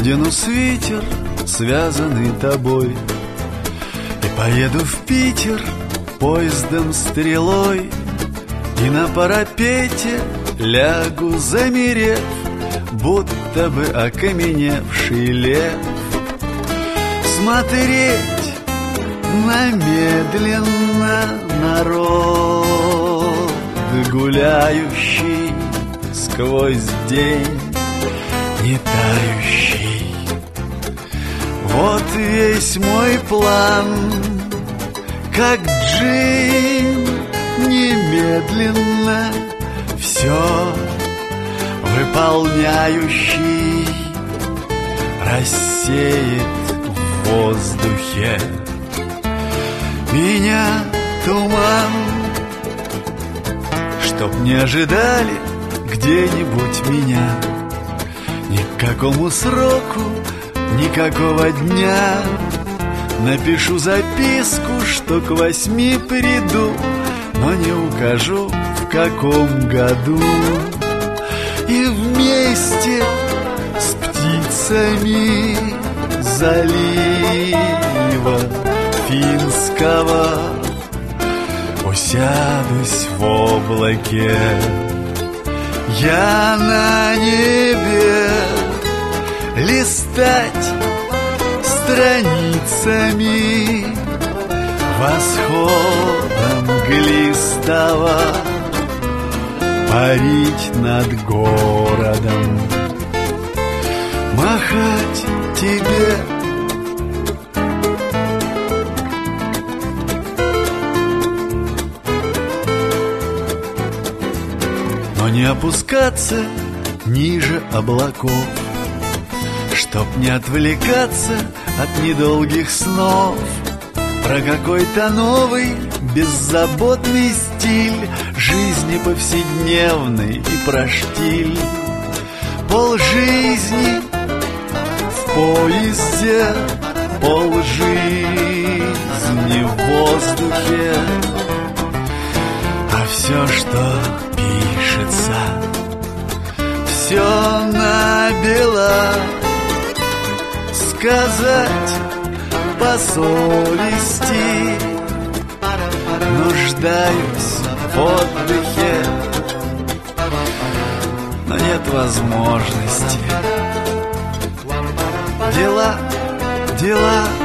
надену свитер, связанный тобой, и поеду в Питер поездом-стрелой, и на парапете лягу, замерев, будто бы окаменевший лев. Смотреть на медленно народ, гуляющий сквозь день, не тающий. Вот весь мой план, как джин, немедленно все выполняющий, рассеет в воздухе меня туман, чтоб не ожидали где-нибудь меня. Ни к какому сроку, никакого дня. Напишу записку, что к 8 приду, но не укажу, в каком году. И вместе с птицами залива финского усядусь в облаке. Я на небе листать страницами восходом глистого, парить над городом, махать тебе. Но не опускаться ниже облаков, чтоб не отвлекаться от недолгих снов, про какой-то новый беззаботный стиль жизни повседневной и про штиль. Полжизни в поезде, полжизни в воздухе, а все, что пишется, все набело. Сказать по совести, нуждаюсь в отдыхе, но нет возможности. Дела, дела.